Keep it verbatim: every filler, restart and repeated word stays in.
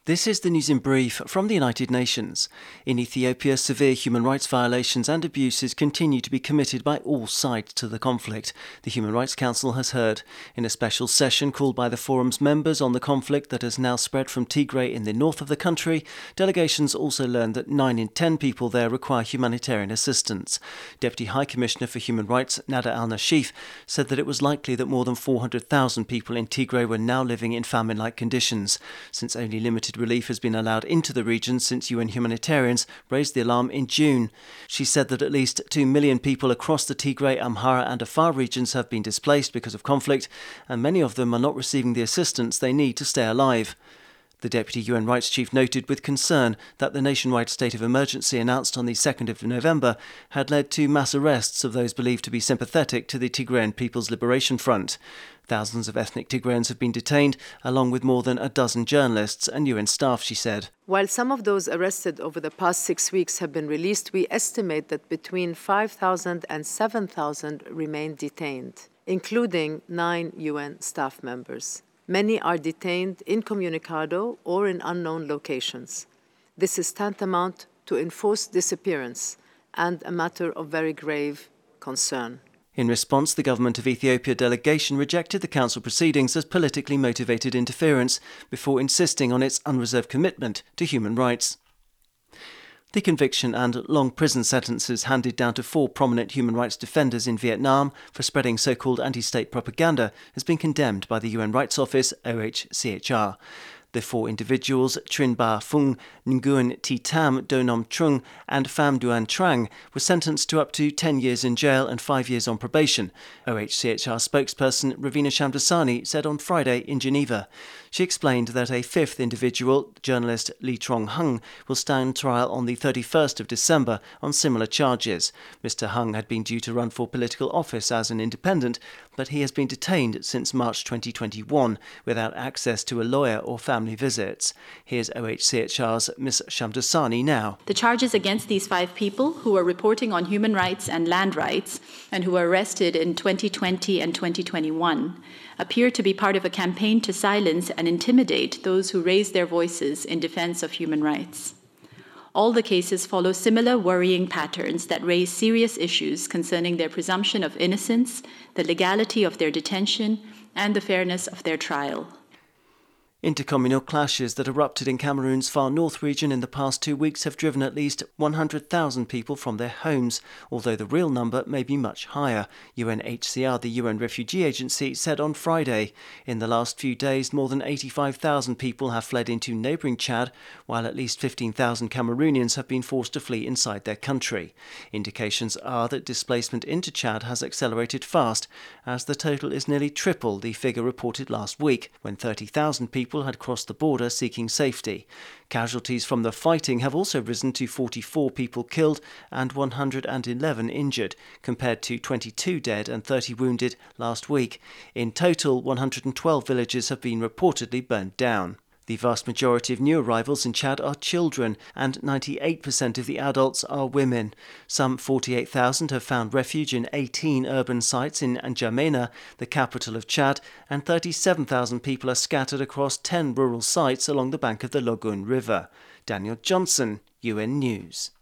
This is the news in brief from the United Nations. In Ethiopia, severe human rights violations and abuses continue to be committed by all sides to the conflict, the Human Rights Council has heard. In a special session called by the forum's members on the conflict that has now spread from Tigray in the north of the country, delegations also learned that nine in ten people there require humanitarian assistance. Deputy High Commissioner for Human Rights, Nada al-Nashif, said that it was likely that more than four hundred thousand people in Tigray were now living in famine-like conditions, since only limited relief has been allowed into the region since U N humanitarians raised the alarm in June. She said that at least two million people across the Tigray, Amhara and Afar regions have been displaced because of conflict, and many of them are not receiving the assistance they need to stay alive. The Deputy U N Rights Chief noted with concern that the nationwide state of emergency announced on the second of November had led to mass arrests of those believed to be sympathetic to the Tigrayan People's Liberation Front. Thousands of ethnic Tigrayans have been detained, along with more than a dozen journalists and U N staff, she said. While some of those arrested over the past six weeks have been released, we estimate that between five thousand and seven thousand remain detained, including nine U N staff members. Many are detained incommunicado or in unknown locations. This is tantamount to enforced disappearance and a matter of very grave concern. In response, the Government of Ethiopia delegation rejected the Council proceedings as politically motivated interference before insisting on its unreserved commitment to human rights. The conviction and long prison sentences handed down to four prominent human rights defenders in Vietnam for spreading so-called anti-state propaganda has been condemned by the U N Rights Office, O H C H R. The four individuals, Trinh Ba Phung, Nguyen Thi Tam, Do Nom Trung and Pham Duan Trang, were sentenced to up to ten years in jail and five years on probation, O H C H R spokesperson Ravina Shamdasani said on Friday in Geneva. She explained that a fifth individual, journalist Lee Trong Hung, will stand trial on the thirty-first of December on similar charges. Mister Hung had been due to run for political office as an independent, but he has been detained since March twenty twenty-one without access to a lawyer or family visits. Here's O H C H R's Miz Shamdasani now. The charges against these five people who are reporting on human rights and land rights and who were arrested in twenty twenty and twenty twenty-one appear to be part of a campaign to silence and intimidate those who raise their voices in defense of human rights. All the cases follow similar worrying patterns that raise serious issues concerning their presumption of innocence, the legality of their detention, and the fairness of their trial. Intercommunal clashes that erupted in Cameroon's far north region in the past two weeks have driven at least one hundred thousand people from their homes, although the real number may be much higher, U N H C R, the U N Refugee Agency, said on Friday. In the last few days, more than eighty-five thousand people have fled into neighbouring Chad, while at least fifteen thousand Cameroonians have been forced to flee inside their country. Indications are that displacement into Chad has accelerated fast, as the total is nearly triple the figure reported last week, when thirty thousand people had crossed the border seeking safety. Casualties from the fighting have also risen to forty-four people killed and one hundred eleven injured, compared to twenty-two dead and thirty wounded last week. In total, one hundred twelve villages have been reportedly burned down. The vast majority of new arrivals in Chad are children, and ninety-eight percent of the adults are women. Some forty-eight thousand have found refuge in eighteen urban sites in N'Djamena, the capital of Chad, and thirty-seven thousand people are scattered across ten rural sites along the bank of the Logun River. Daniel Johnson, U N News.